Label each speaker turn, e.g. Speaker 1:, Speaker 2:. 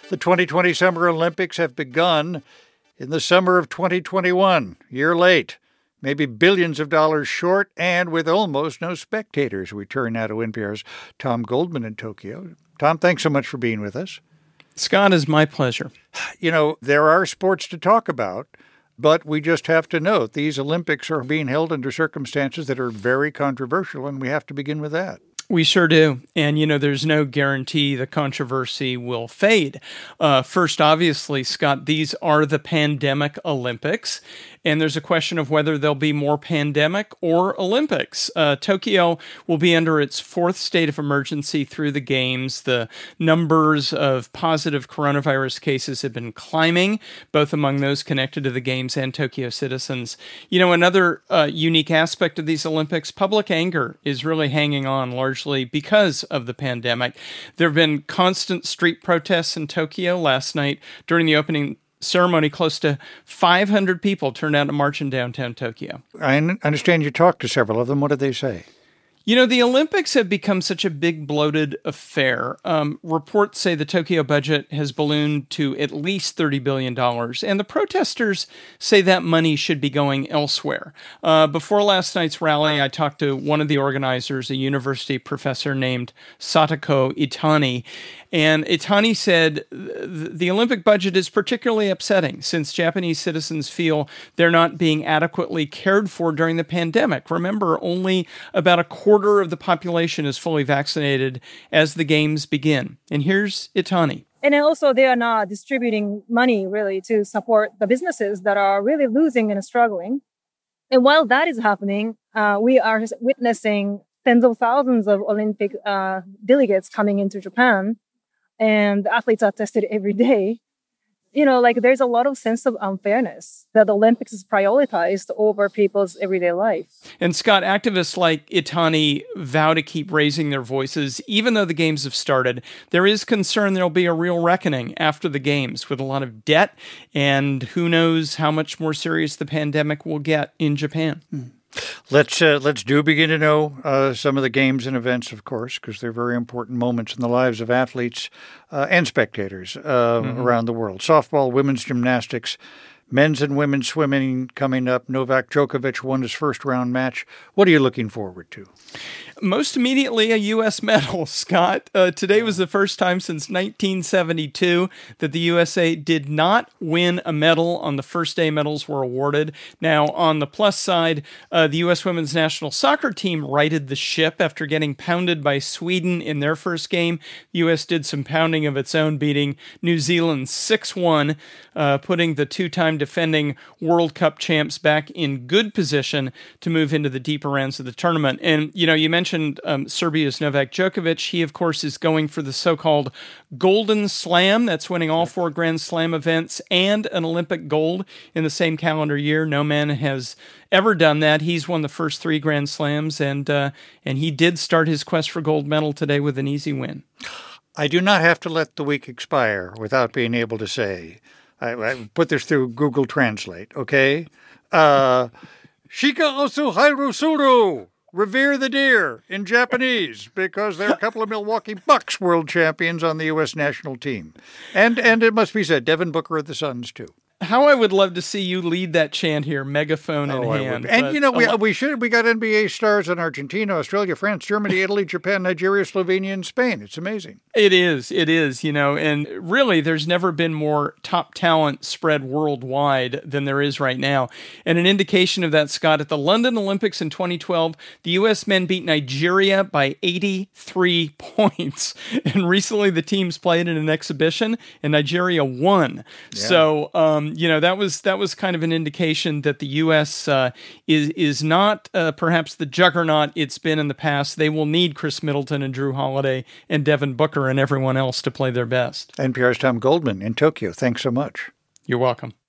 Speaker 1: The 2020 Summer Olympics have begun in the summer of 2021, year late, maybe billions of dollars short, and with almost no spectators. We turn now to NPR's Tom Goldman in Tokyo. Tom, thanks so much for being with us.
Speaker 2: Scott, is my pleasure.
Speaker 1: You know, there are sports to talk about, but we just have to note these Olympics are being held under circumstances that are very controversial, and we have to begin with that.
Speaker 2: We sure do. And, there's no guarantee the controversy will fade. First, obviously, Scott, these are the pandemic Olympics. And there's a question of whether there'll be more pandemic or Olympics. Tokyo will be under its fourth state of emergency through the Games. The numbers of positive coronavirus cases have been climbing, both among those connected to the Games and Tokyo citizens. Another unique aspect of these Olympics, public anger is really hanging on largely because of the pandemic. There have been constant street protests in Tokyo. Last night during the opening ceremony, close to 500 people turned out to march in downtown Tokyo.
Speaker 1: I understand you talked to several of them. What did they say?
Speaker 2: The Olympics have become such a big, bloated affair. Reports say the Tokyo budget has ballooned to at least $30 billion, and the protesters say that money should be going elsewhere. Before last night's rally, I talked to one of the organizers, a university professor named Satoko Itani, and Itani said the Olympic budget is particularly upsetting since Japanese citizens feel they're not being adequately cared for during the pandemic. Remember, only about a quarter of the population is fully vaccinated as the Games begin. And here's Itani.
Speaker 3: And also they are not distributing money really to support the businesses that are really losing and struggling. And while that is happening, we are witnessing tens of thousands of Olympic delegates coming into Japan. And the athletes are tested every day. There's a lot of sense of unfairness that the Olympics is prioritized over people's everyday life.
Speaker 2: And Scott, activists like Itani vow to keep raising their voices. Even though the Games have started, there is concern there'll be a real reckoning after the Games with a lot of debt, and who knows how much more serious the pandemic will get in Japan.
Speaker 1: Let's do begin to know some of the games and events, of course, because they're very important moments in the lives of athletes and spectators around the world. Softball, women's gymnastics, men's and women's swimming coming up. Novak Djokovic won his first round match. What are you looking forward to?
Speaker 2: Most immediately, a U.S. medal, Scott. Today was the first time since 1972 that the USA did not win a medal on the first day medals were awarded. Now, on the plus side, the U.S. women's national soccer team righted the ship after getting pounded by Sweden in their first game. The U.S. did some pounding of its own, beating New Zealand 6-1, putting the two-time defending World Cup champs back in good position to move into the deeper rounds of the tournament. And, you mentioned Serbia's Novak Djokovic. He, of course, is going for the so-called Golden Slam. That's winning all 4 Grand Slam events and an Olympic gold in the same calendar year. No man has ever done that. He's won the first 3 Grand Slams, and he did start his quest for gold medal today with an easy win.
Speaker 1: I do not have to let the week expire without being able to say, I put this through Google Translate, okay? Shika osu hairusuru. Revere the deer in Japanese, because they're a couple of Milwaukee Bucks world champions on the U.S. national team. And it must be said, Devin Booker of the Suns, too.
Speaker 2: How I would love to see you lead that chant here, megaphone in hand.
Speaker 1: And, we should. We got NBA stars in Argentina, Australia, France, Germany, Italy, Japan, Nigeria, Slovenia, and Spain. It's amazing.
Speaker 2: It is, and really there's never been more top talent spread worldwide than there is right now. And an indication of that, Scott, at the London Olympics in 2012, the U.S. men beat Nigeria by 83 points. And recently the teams played in an exhibition, and Nigeria won. Yeah. So, that was kind of an indication that the U.S. is not perhaps the juggernaut it's been in the past. They will need Chris Middleton and Drew Holiday and Devin Booker and everyone else to play their best.
Speaker 1: NPR's Tom Goldman in Tokyo. Thanks so much.
Speaker 2: You're welcome.